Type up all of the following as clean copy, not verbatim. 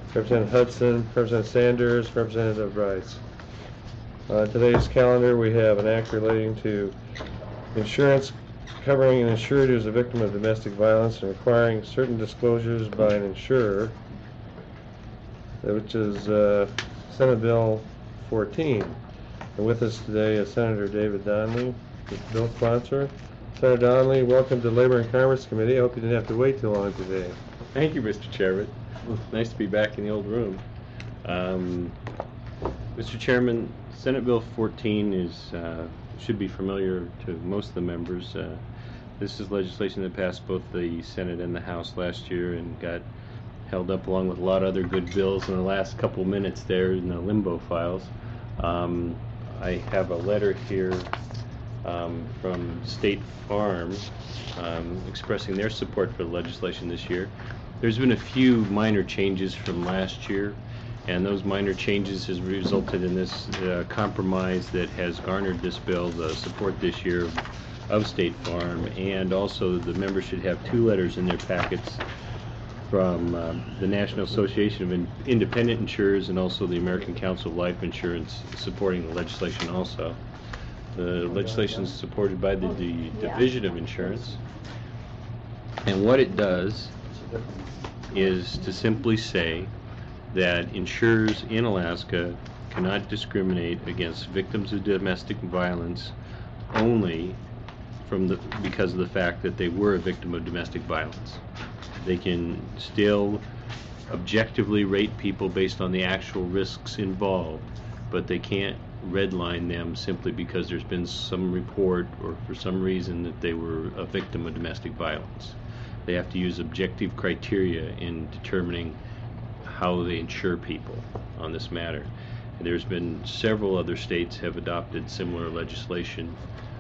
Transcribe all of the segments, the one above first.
Representative Hudson, Representative Sanders, Representative Rice. Today's calendar, we have an act relating to insurance covering an insured who is a victim of domestic violence and requiring certain disclosures by an insurer, which is Senate Bill 14. And with us today is Senator David Donnelly, the bill sponsor. Senator Donnelly, welcome to Labor and Commerce Committee. I hope you didn't have to wait too long today. Thank you, Mr. Chairman. Nice to be back in the old room. Mr. Chairman, Senate Bill 14 is should be familiar to most of the members. This is legislation that passed both the Senate and the House last year and got held up along with a lot of other good bills in the last couple minutes there in the limbo files. I have a letter here from State Farm expressing their support for the legislation this year. There's been a few minor changes from last year, and those minor changes has resulted in this compromise that has garnered this bill the support this year of State Farm, and also the members should have two letters in their packets from the National Association of Independent Insurers and also the American Council of Life Insurance supporting the legislation also. The legislation is supported by the Division of Insurance, and what it does is to simply say that insurers in Alaska cannot discriminate against victims of domestic violence only because of the fact that they were a victim of domestic violence. They can still objectively rate people based on the actual risks involved, but they can't redline them simply because there's been some report or for some reason that they were a victim of domestic violence. They have to use objective criteria in determining how they insure people on this matter. And there's been several other states have adopted similar legislation,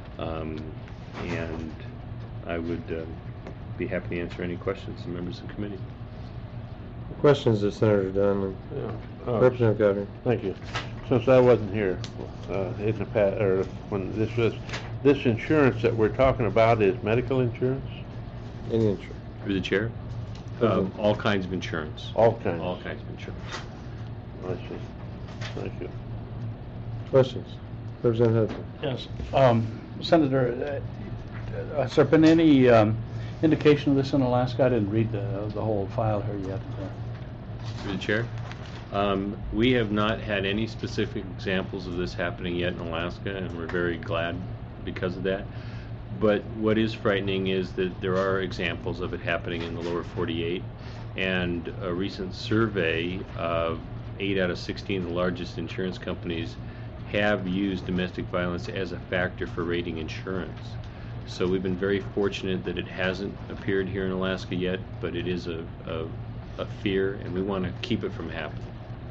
and I would be happy to answer any questions from members of the committee. Questions to Senator Donnelly? Yeah. Representative Governor. Thank you. Since I wasn't here in the past, or when this insurance that we're talking about is medical insurance? Any insurance? Through the chair? All kinds of insurance. All kinds? All kinds of insurance. I see. Thank you. Questions? Representative Hudson. Yes. Senator, has there been any indication of this in Alaska? I didn't read the whole file here yet. Through the chair? We have not had any specific examples of this happening yet in Alaska, and we're very glad because of that. But what is frightening is that there are examples of it happening in the lower 48, and a recent survey of 8 out of 16 of the largest insurance companies have used domestic violence as a factor for rating insurance. So we've been very fortunate that it hasn't appeared here in Alaska yet, but it is a fear, and we want to keep it from happening.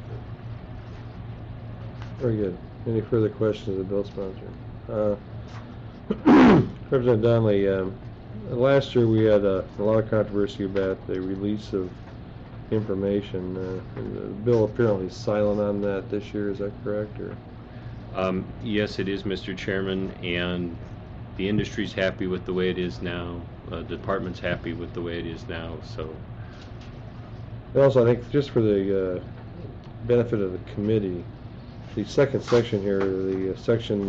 Very good. Any further questions of the bill sponsor? Representative Donnelly, last year we had a lot of controversy about the release of information. And the bill apparently is silent on that this year. Is that correct? Or? Yes, it is, Mr. Chairman, and the industry's happy with the way it is now. The department's happy with the way it is now. So. And also, I think just for the benefit of the committee, the second section here, the section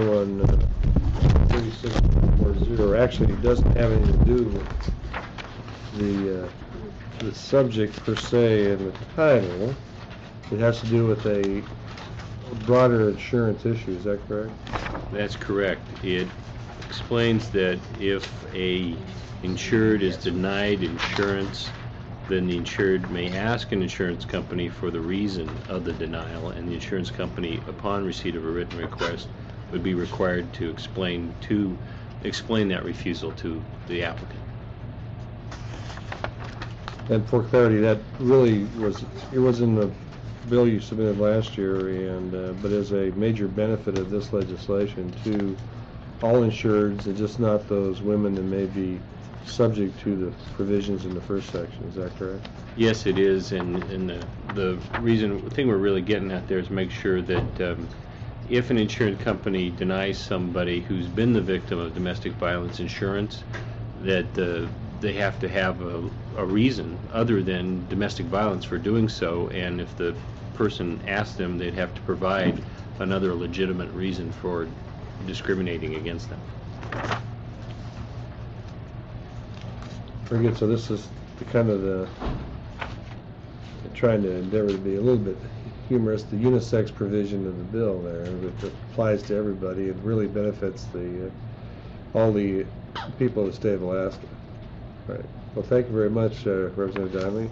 2136.40, actually doesn't have anything to do with the subject per se in the title. It has to do with a broader insurance issue. Is that correct? That's correct. It explains that if a insured is denied insurance, then the insured may ask an insurance company for the reason of the denial, and the insurance company, upon receipt of a written request, would be required to explain that refusal to the applicant. And for clarity, that really was in the bill you submitted last year, and but as a major benefit of this legislation to all insureds, and just not those women that may be subject to the provisions in the first section. Is that correct? Yes, it is, and the thing we're really getting at there is make sure that if an insurance company denies somebody who's been the victim of domestic violence insurance, that they have to have a reason other than domestic violence for doing so, and if the person asked them, they'd have to provide another legitimate reason for discriminating against them. Very good. So this is the kind of the trying to endeavor to be a little bit humorous, the unisex provision of the bill there, which applies to everybody. It really benefits the all the people of the state of Alaska. Right. Well, thank you very much, Representative Donnelly.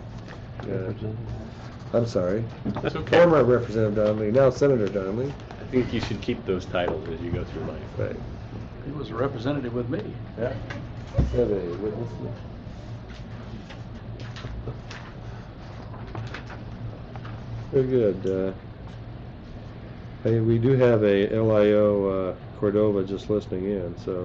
I'm sorry. That's okay. Former Representative Donnelly, now Senator Donnelly. I think you should keep those titles as you go through life. Right. He was a representative with me. Yeah. Have a witness. Very good. Hey, we do have a LIO Cordova just listening in, so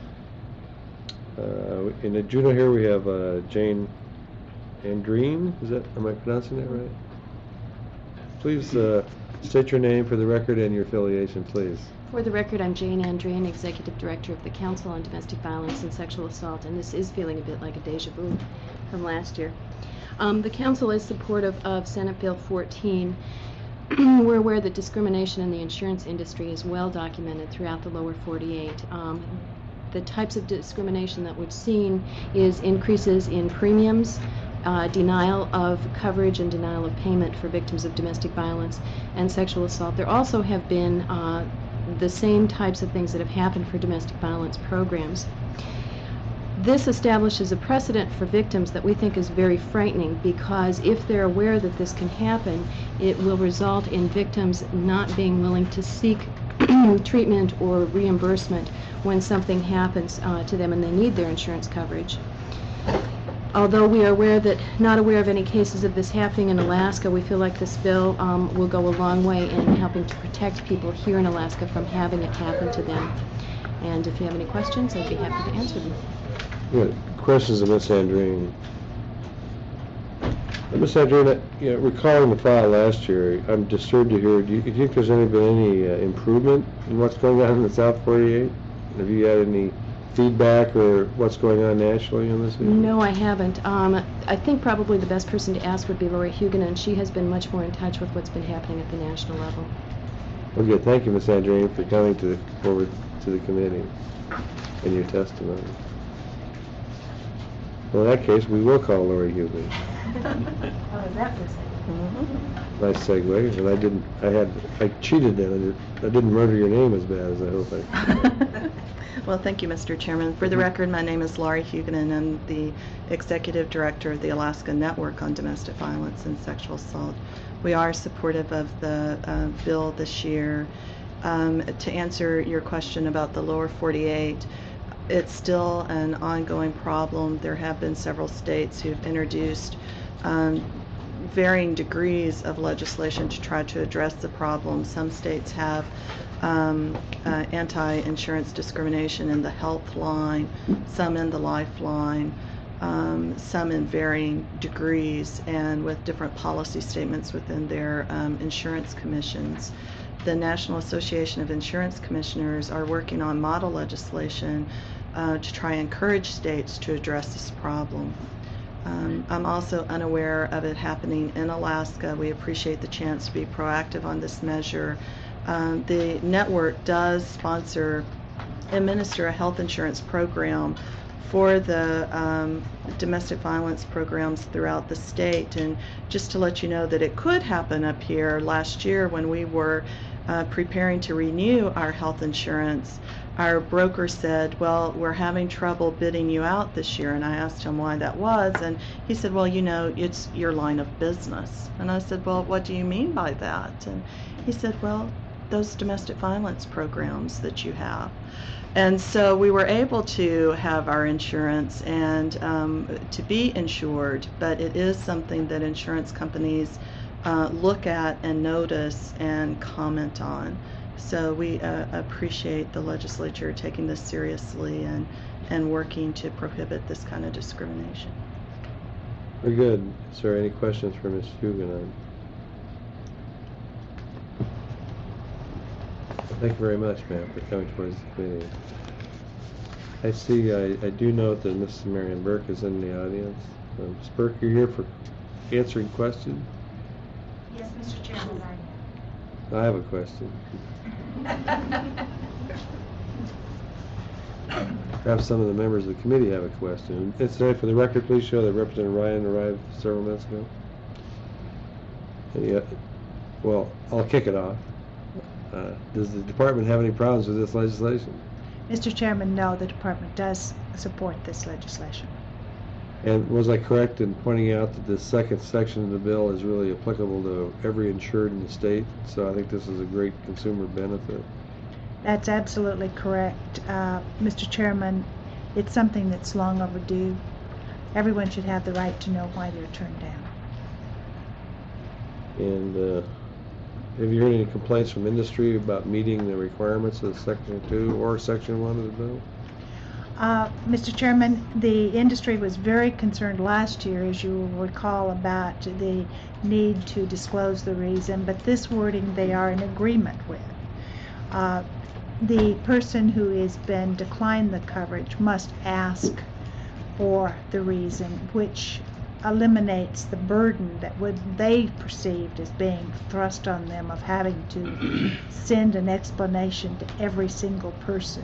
in the Juno here we have Jane Andreen. Am I pronouncing that right? Please state your name for the record and your affiliation, please. For the record, I'm Jane Andreen, Executive Director of the Council on Domestic Violence and Sexual Assault, and this is feeling a bit like a deja vu from last year. The Council is supportive of Senate Bill 14. We're aware that discrimination in the insurance industry is well documented throughout the lower 48. The types of discrimination that we've seen is increases in premiums, denial of coverage and denial of payment for victims of domestic violence and sexual assault. There also have been the same types of things that have happened for domestic violence programs. This establishes a precedent for victims that we think is very frightening, because if they're aware that this can happen, it will result in victims not being willing to seek treatment or reimbursement when something happens to them and they need their insurance coverage. Although we are not aware of any cases of this happening in Alaska, we feel like this bill will go a long way in helping to protect people here in Alaska from having it happen to them. And if you have any questions, I'd be happy to answer them. Good. Questions of Ms. Andreen. Ms. Andreen, recalling the file last year, I'm disturbed to hear, do you think there's been any improvement in what's going on in the South 48? Have you had any feedback or what's going on nationally on this issue? No, I haven't. I think probably the best person to ask would be Lori Huguenin. She has been much more in touch with what's been happening at the national level. Well, good. Thank you, Ms. Andreen, for coming forward to the committee in your testimony. Well, in that case, we will call Lori Huguenin. How was that for a second? Nice segue, and I cheated then. I didn't murder your name as bad as I hope I did. Well, thank you, Mr. Chairman. For the record, my name is Laurie Huguenin. I'm the Executive Director of the Alaska Network on Domestic Violence and Sexual Assault. We are supportive of the bill this year. To answer your question about the lower 48, it's still an ongoing problem. There have been several states who've introduced varying degrees of legislation to try to address the problem. Some states have anti-insurance discrimination in the health line, some in the lifeline, some in varying degrees and with different policy statements within their insurance commissions. The National Association of Insurance Commissioners are working on model legislation to try and encourage states to address this problem. I'm also unaware of it happening in Alaska. We appreciate the chance to be proactive on this measure. The network does sponsor, administer a health insurance program for the domestic violence programs throughout the state. And just to let you know that it could happen up here, last year when we were preparing to renew our health insurance, our broker said, well, we're having trouble bidding you out this year. And I asked him why that was, and he said, well, it's your line of business. And I said, well, what do you mean by that? And he said, well, those domestic violence programs that you have. And so we were able to have our insurance and to be insured, but it is something that insurance companies look at and notice and comment on. So we appreciate the legislature taking this seriously and working to prohibit this kind of discrimination. Very good. Is there any questions for Ms. Huguenin? Thank you very much, ma'am, for coming towards the committee. I see, I do note that Mrs. Marion Burke is in the audience. Ms. Burke, you're here for answering questions? Yes, Mr. Chairman, I have a question. I am. Perhaps some of the members of the committee have a question. Incidentally, for the record, please show that Representative Ryan arrived several minutes ago. Well, I'll kick it off. Does the department have any problems with this legislation? Mr. Chairman, no, the department does support this legislation. And was I correct in pointing out that the second section of the bill is really applicable to every insured in the state? So I think this is a great consumer benefit. That's absolutely correct. Mr. Chairman, it's something that's long overdue. Everyone should have the right to know why they're turned down. And have you heard any complaints from industry about meeting the requirements of Section 2 or Section 1 of the bill? Mr. Chairman, the industry was very concerned last year, as you will recall, about the need to disclose the reason, but this wording they are in agreement with. The person who has been declined the coverage must ask for the reason, which eliminates the burden that they perceived as being thrust on them of having to send an explanation to every single person.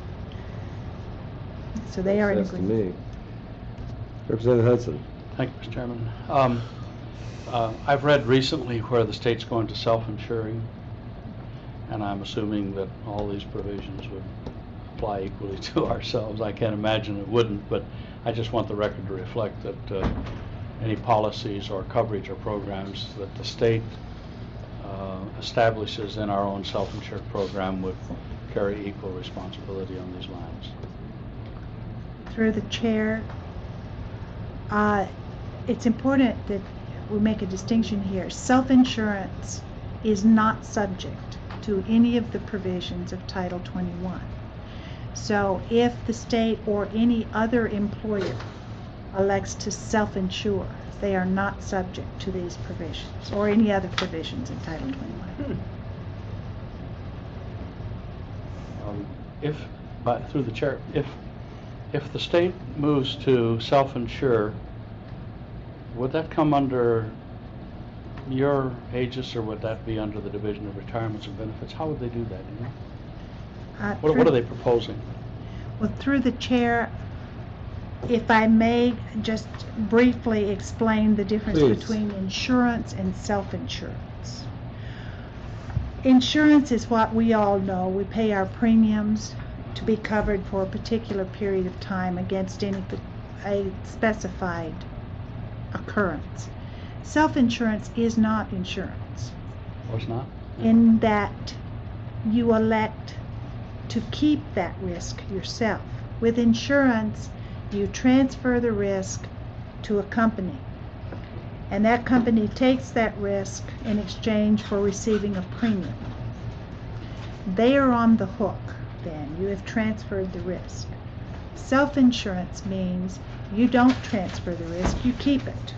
So they are in That's to agreement. me. Representative Hudson. Thank you, Mr. Chairman. I've read recently where the state's going to self-insuring, and I'm assuming that all these provisions would apply equally to ourselves. I can't imagine it wouldn't, but I just want the record to reflect that any policies or coverage or programs that the state establishes in our own self-insured program would carry equal responsibility on these lines. Through the chair, it's important that we make a distinction here. Self-insurance is not subject to any of the provisions of Title 21. So if the state or any other employer elects to self-insure, they are not subject to these provisions or any other provisions in Title 21. Through the chair, if the state moves to self-insure, would that come under your aegis, or would that be under the Division of Retirements and Benefits? How would they do that? You know? What are they proposing? Well, through the chair, if I may just briefly explain the difference Please. between insurance and self-insurance. Insurance is what we all know. We pay our premiums to be covered for a particular period of time against a specified occurrence. Self-insurance is not insurance, Or it's not? in that you elect to keep that risk yourself. With insurance, you transfer the risk to a company, and that company takes that risk in exchange for receiving a premium. They are on the hook then. You have transferred the risk. Self-insurance means you don't transfer the risk, you keep it.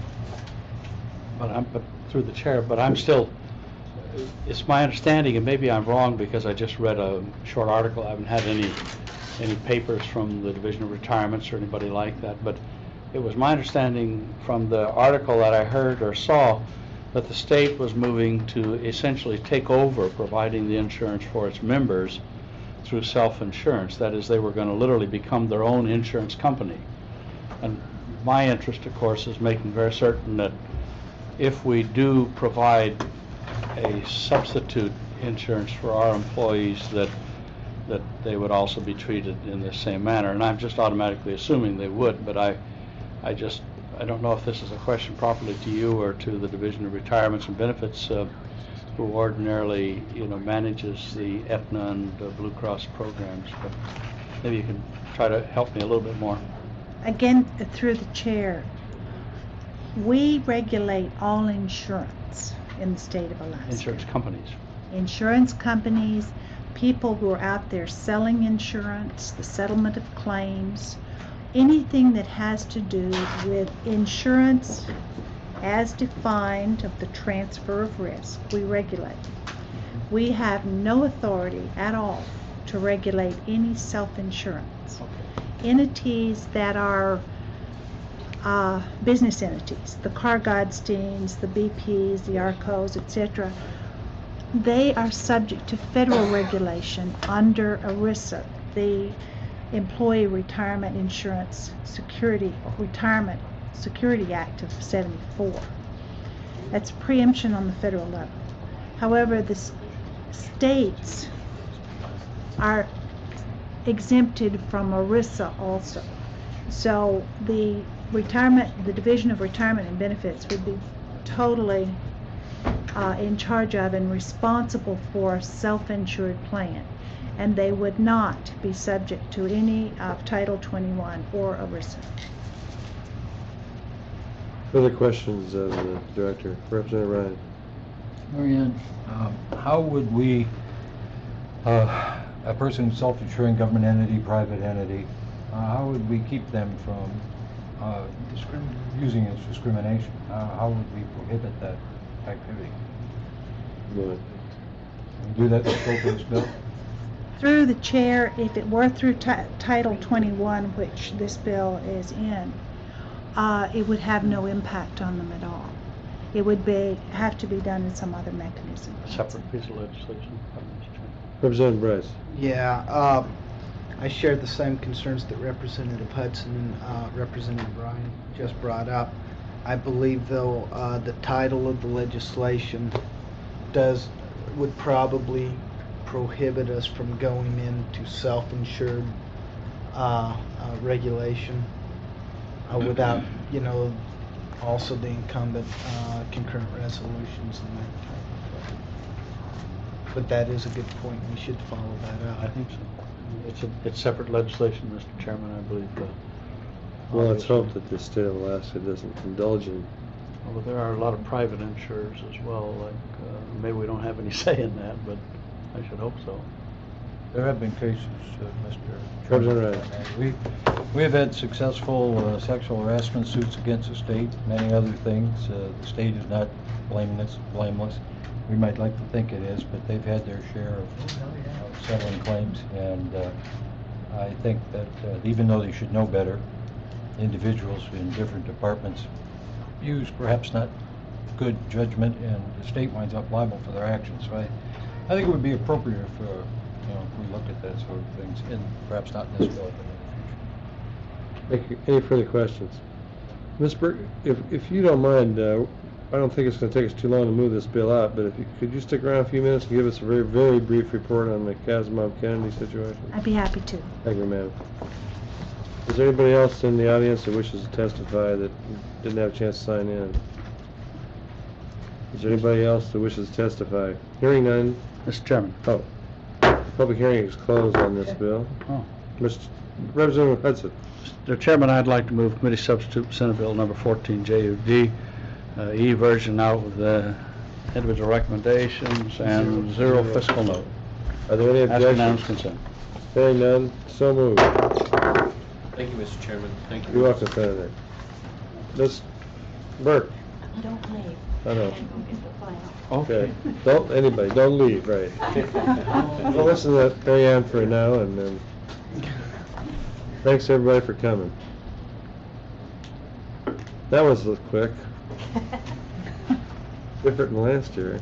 But through the chair, but I'm still, it's my understanding, and maybe I'm wrong because I just read a short article. I haven't had any papers from the Division of Retirements or anybody like that, but it was my understanding from the article that I heard or saw that the state was moving to essentially take over providing the insurance for its members through self-insurance. That is, they were going to literally become their own insurance company. And my interest, of course, is making very certain that if we do provide a substitute insurance for our employees, that they would also be treated in the same manner. And I'm just automatically assuming they would, but I don't know if this is a question properly to you or to the Division of Retirements and Benefits, who ordinarily, manages the Aetna and Blue Cross programs. But maybe you can try to help me a little bit more. Again, through the chair, we regulate all insurance in the state of Alaska. Insurance companies. Insurance companies, people who are out there selling insurance, the settlement of claims, anything that has to do with insurance as defined of the transfer of risk, we regulate. We have no authority at all to regulate any self-insurance. Okay. Entities that are business entities, the Car Godsteins, the BPs, the Arcos, etc. They are subject to federal regulation under ERISA, the Employee Retirement Insurance Retirement Security Act of '74. That's preemption on the federal level. However, the states are exempted from ERISA also. So the Division of Retirement and Benefits would be totally in charge of and responsible for self-insured plan, and they would not be subject to any of Title 21 or ERISA. Further questions of the director? Representative Ryan. Marianne, how would we, a person self-insuring government entity, private entity, how would we keep them from using it as discrimination? How would we prohibit that activity? Right. Do that in the scope of this bill? Through the chair, if it were through Title 21, which this bill is in, it would have no impact on them at all. It would have to be done in some other mechanism. A separate piece of legislation. Representative Bryce. Yeah, I share the same concerns that Representative Hudson and Representative Ryan just brought up. I believe, though, the title of the legislation would probably prohibit us from going into self-insured regulation without, also the incumbent concurrent resolutions and that type of thing. But that is a good point. We should follow that up. I think so. It's separate legislation, Mr. Chairman, I believe. Well, let's obviously. hope that the state of Alaska doesn't indulge in. Well, there are a lot of private insurers as well, like, maybe we don't have any say in that, but I should hope so. There have been cases, Mr. Representative Chairman. We have had successful sexual harassment suits against the state, many other things. The state is not blameless. We might like to think it is, but they've had their share of settling claims, and I think that even though they should know better, individuals in different departments use perhaps not good judgment, and the state winds up liable for their actions. So I think it would be appropriate if we looked at that sort of things, and perhaps not in this bill, but in the future. Any further questions? Ms. Burke, if you don't mind, I don't think it's going to take us too long to move this bill out, but could you stick around a few minutes and give us a very, very brief report on the Casamount-Kennedy situation? I'd be happy to. Thank you, ma'am. Is there anybody else in the audience that wishes to testify that didn't have a chance to sign in? Is there anybody else that wishes to testify? Hearing none. Mr. Chairman. Oh, public hearing is closed on this bill. Oh. Representative Hudson. Mr. Chairman, I'd like to move committee substitute Senate Bill number 14 JUD, E version out with the individual recommendations and zero fiscal note. Are there any Ask unanimous objections? consent. Hearing none, so moved. Thank you, Mr. Chairman. Thank you. You're welcome, Senator. Ms. Burke. Don't leave. I know. Okay. Don't leave, right. Well, listen to Mary Ann for now, and then thanks everybody for coming. That was a little quick. Different than last year.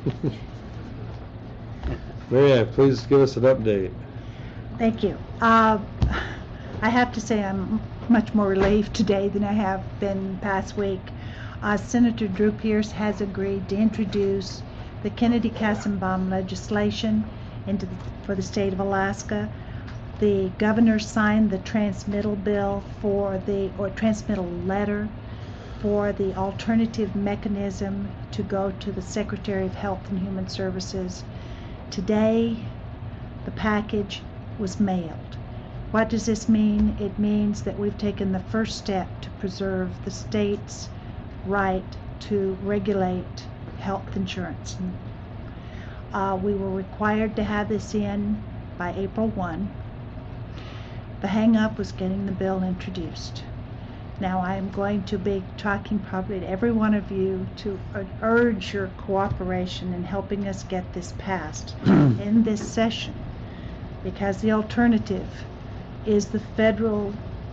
Mary Ann, please give us an update. Thank you. I have to say I'm much more relieved today than I have been past week. Senator Drew Pierce has agreed to introduce the Kennedy-Kassenbaum legislation for the state of Alaska. The governor signed the transmittal bill transmittal letter for the alternative mechanism to go to the Secretary of Health and Human Services. Today, the package was mailed. What does this mean? It means that we've taken the first step to preserve the state's right to regulate health insurance. We were required to have this in by April 1. The hang-up was getting the bill introduced. Now I am going to be talking probably to every one of you to urge your cooperation in helping us get this passed in this session, because the alternative is the federal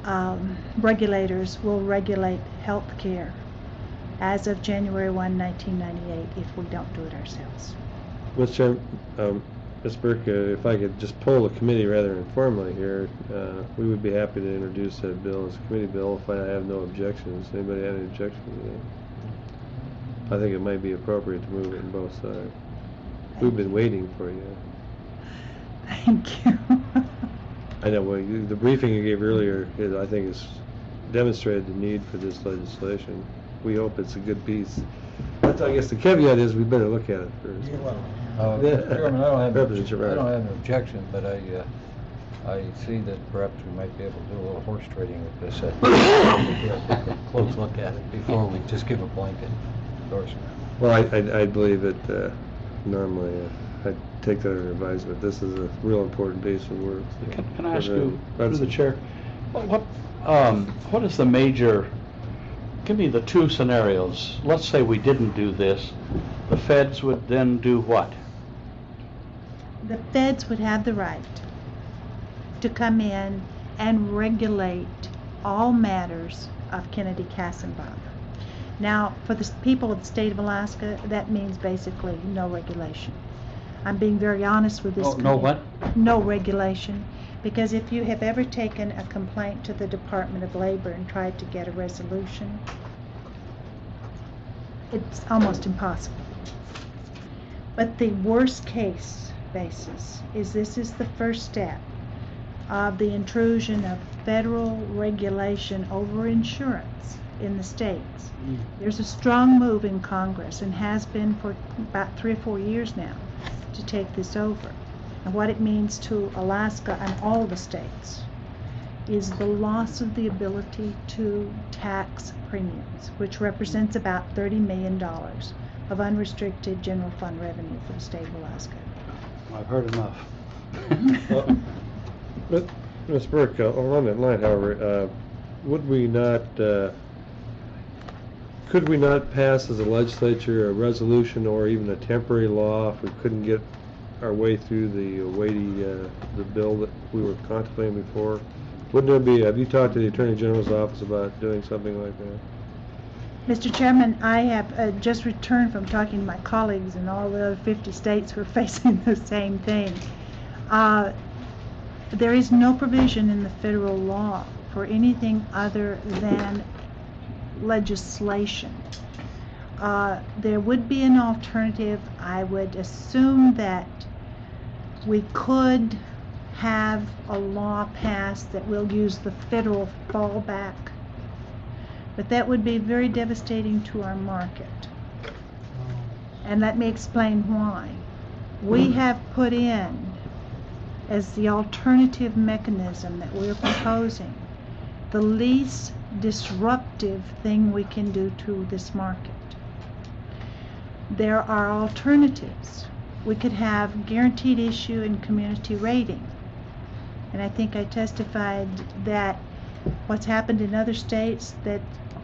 regulators will regulate health care as of January 1, 1998, if we don't do it ourselves. Mr. Chairman, Ms. Burke, if I could just poll the committee rather informally here, we would be happy to introduce that bill as a committee bill if I have no objections. Anybody have any objections to that? I think it might be appropriate to move it on both sides. We've been waiting for you. Thank you. I know, well, the briefing you gave earlier, I think, has demonstrated the need for this legislation. We hope it's a good piece. That's, I guess the caveat is we better look at it first. Chairman, I don't have Representative an Ryan. objection, but I see that perhaps we might be able to do a little horse trading with this. Take a close look at it before we just give a blanket endorsement. Well, I believe that normally I'd take that under advisement. This is a real important piece of work. So. Can I ask you, through That's- the chair, what is the major, give me the two scenarios. Let's say we didn't do this, the feds would then do what? The feds would have the right to come in and regulate all matters of Kennedy Kassenbach. Now, for the people of the state of Alaska, that means basically no regulation. I'm being very honest with this. No what? No regulation, because if you have ever taken a complaint to the Department of Labor and tried to get a resolution, it's almost impossible. But the worst case basis is this is the first step of the intrusion of federal regulation over insurance in the states. There's a strong move in Congress, and has been for about 3 or 4 years now, to take this over. And what it means to Alaska and all the states is the loss of the ability to tax premiums, which represents about $30 million of unrestricted general fund revenue for the state of Alaska. I've heard enough. But, Ms. Burke, along that line, however, would we not, could we not pass as a legislature a resolution or even a temporary law if we couldn't get our way through the weighty, the bill that we were contemplating before? Wouldn't there be, have you talked to the Attorney General's office about doing something like that? Mr. Chairman, I have just returned from talking to my colleagues in all the other 50 states who are facing the same thing. There is no provision in the federal law for anything other than legislation. There would be an alternative. I would assume that we could have a law passed that will use the federal fallback, but that would be very devastating to our market. And let me explain why. We have put in, as the alternative mechanism that we're proposing, the least disruptive thing we can do to this market. There are alternatives. We could have guaranteed issue and community rating. And I think I testified that what's happened in other states that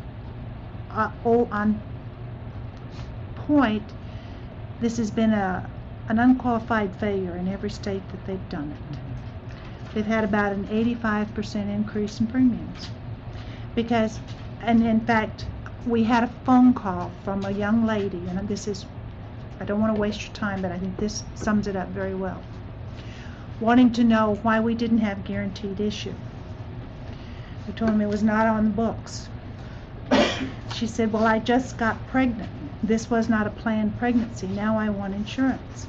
on point, this has been an unqualified failure in every state that they've done it. They've had about an 85% increase in premiums. Because, and in fact, we had a phone call from a young lady, and this is, I don't want to waste your time, but I think this sums it up very well, wanting to know why we didn't have guaranteed issue. I told him it was not on the books. She said, well, I just got pregnant. This was not a planned pregnancy. Now I want insurance.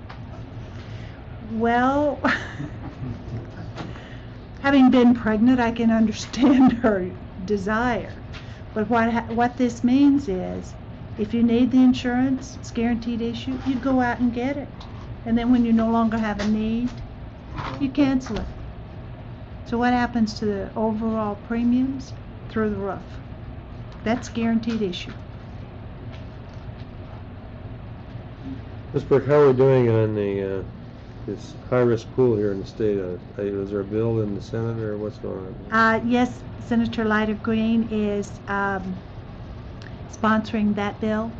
Well, having been pregnant, I can understand her desire. But what this means is, if you need the insurance, it's guaranteed issue, you go out and get it. And then when you no longer have a need, you cancel it. So what happens to the overall premiums? Through the roof. That's guaranteed issue. Ms. Burke, how are we doing on the this high-risk pool here in the state? Is there a bill in the Senate, or what's going on? Yes, Senator Leiter Green is sponsoring that bill.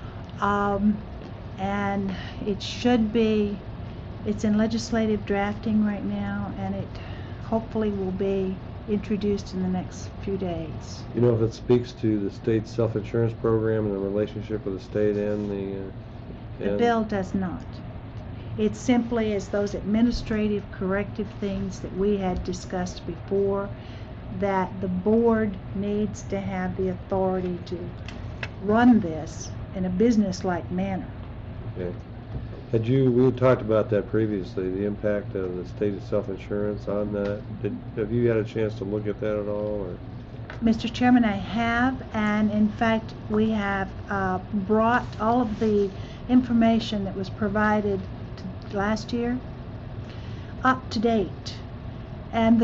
And it should be, it's in legislative drafting right now, and it hopefully will be introduced in the next few days. You know if it speaks to the state's self-insurance program and the relationship with the state and The bill does not. It simply is those administrative corrective things that we had discussed before, that the board needs to have the authority to run this in a business-like manner. Okay. We had talked about that previously, the impact of the state of self-insurance on that. Have you had a chance to look at that at all, or? Mr. Chairman, I have, and in fact, we have brought all of the information that was provided last year up to date. And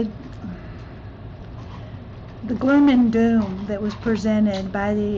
the gloom and doom that was presented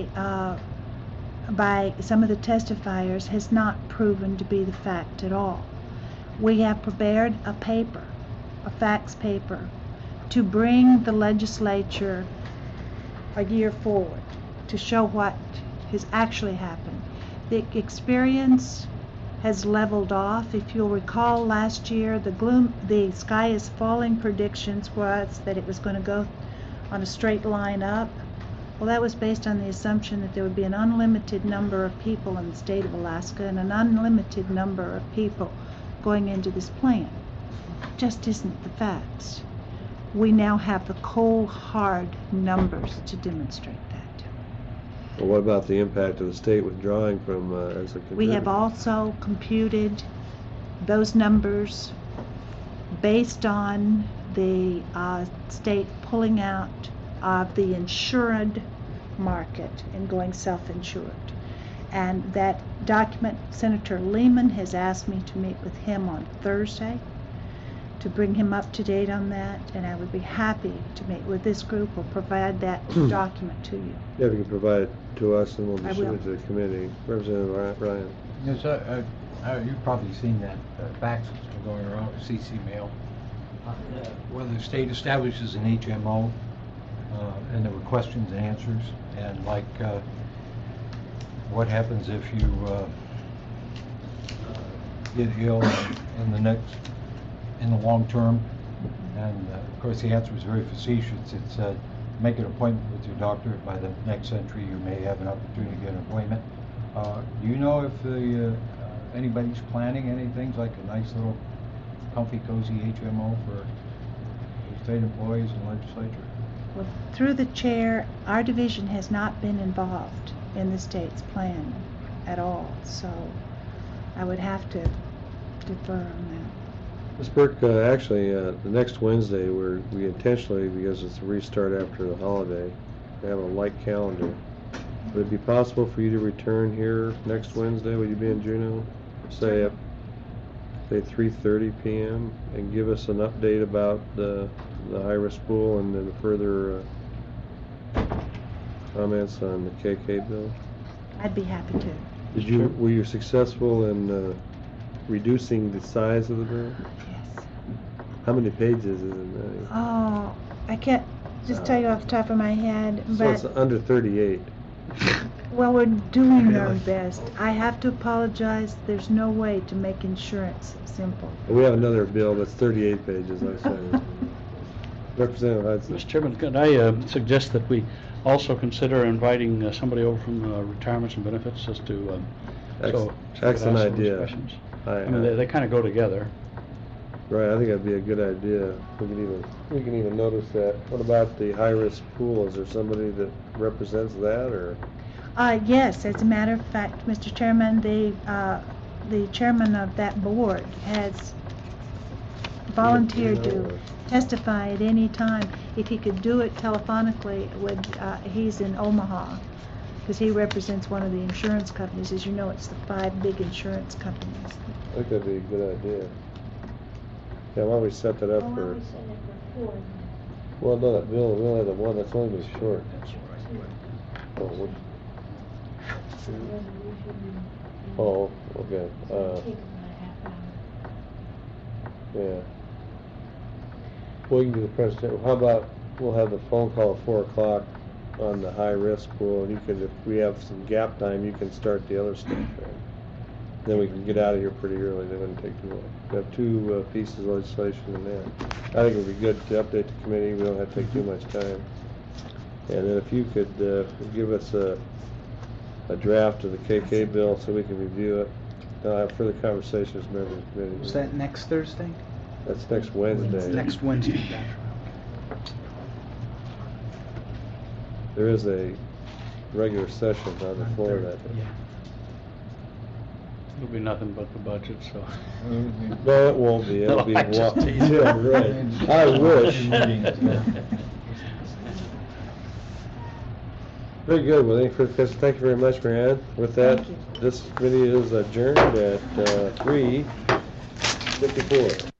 by some of the testifiers has not proven to be the fact at all. We have prepared a paper, a facts paper, to bring the legislature a year forward to show what has actually happened. The experience has leveled off. If you'll recall last year, the sky is falling predictions was that it was going to go on a straight line up. Well, that was based on the assumption that there would be an unlimited number of people in the state of Alaska and an unlimited number of people going into this plan. It just isn't the facts. We now have the cold, hard numbers to demonstrate that. Well, what about the impact of the state withdrawing from as a contributor? We have also computed those numbers based on the state pulling out of the insured market and going self-insured. And that document, Senator Lehman has asked me to meet with him on Thursday to bring him up to date on that, and I would be happy to meet with this group or provide that document to you. Yeah, if you can provide it to us, and we'll I distribute will. it to the committee. Representative Ryan. Yes, you've probably seen that fax that's been going around, CC mail. Whether the state establishes an HMO, and there were questions and answers, and like what happens if you get ill in the long term, and of course the answer was very facetious. It's make an appointment with your doctor. By the next century you may have an opportunity to get an appointment. Do you know if anybody's planning anything like a nice little comfy cozy HMO for state employees and legislature? Well, through the chair, our division has not been involved in the state's plan at all, so I would have to defer on Ms. Burke, actually, the next Wednesday, we intentionally, because it's a restart after the holiday, we have a light calendar. Would it be possible for you to return here next Wednesday? Would you be in Juneau? Say at 3:30 p.m. and give us an update about the high-risk pool and then further comments on the KK bill? that. I'd be happy to. Were you successful in reducing the size of the bill? Yes. How many pages is it? Oh, I can't just tell you off the top of my head, So it's but, under 38. well, we're doing our best. I have to apologize, there's no way to make insurance simple. And we have another bill that's 38 pages, like I said. Representative Hudson. Mr. Chairman, could I suggest that we also consider inviting somebody over from retirements and benefits just to so she could Excellent ask some of those idea. questions. I I mean, they kind of go together. Right, I think that'd be a good idea. We can even notice that. What about the high-risk pool? Is there somebody that represents that, or? Yes, as a matter of fact, Mr. Chairman, the chairman of that board has volunteered to testify at any time. If he could do it telephonically, he's in Omaha, because he represents one of the insurance companies. As you know, it's the 5 big insurance companies. I think that'd be a good idea. Yeah, why don't we set that up for? Well, no, that bill, we only have the one, that's only been short. Oh, which? Oh, okay, yeah. Well, you can do the presentation. How about, we'll have the phone call at 4 o'clock on the high-risk pool, and you can, if we have some gap time, you can start the other stuff. Right? Then we can get out of here pretty early, they wouldn't take too long. We have two pieces of legislation in there. I think it would be good to update the committee, we don't have to take too much time. And then if you could give us a draft of the KK bill so we can review it. Then I'll have further conversations with members of the committee. Was that next Thursday? That's next Wednesday. Next Wednesday, that's right. There is a regular session on the floor that day. Yeah. It'll be nothing but the budget, so. No, it won't be. It'll No, be I'm just wa- teasing. Yeah, right. I wish. Very good. Well, any further questions? Thank you very much, Marianne. With that, Thank you. this committee is adjourned at 3:54.